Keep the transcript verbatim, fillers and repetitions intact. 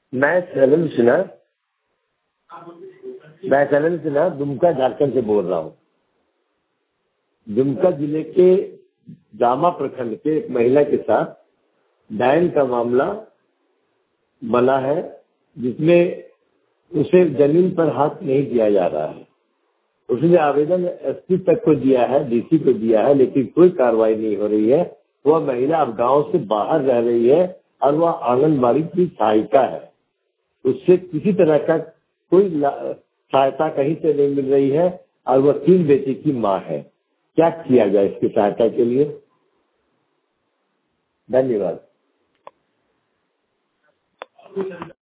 मैं सैलन सिन्हा मैं सैलन सिन्हा दुमका झारखंड से बोल रहा हूँ। दुमका जिले के जामा प्रखंड के एक महिला के साथ डायन का मामला बना है, जिसमें उसे जमीन पर हाथ नहीं दिया जा रहा है। उसने आवेदन एसपी तक को दिया है, डीसी को दिया है, लेकिन कोई कार्रवाई नहीं हो रही है। वह महिला अब गांव से बाहर रह रही है और वह आंगनबाड़ी की सहायिका है। उससे किसी तरह का कोई सहायता कहीं से नहीं मिल रही है और वह तीन बेटी की माँ है। क्या किया जाए इसकी सहायता के लिए? धन्यवाद।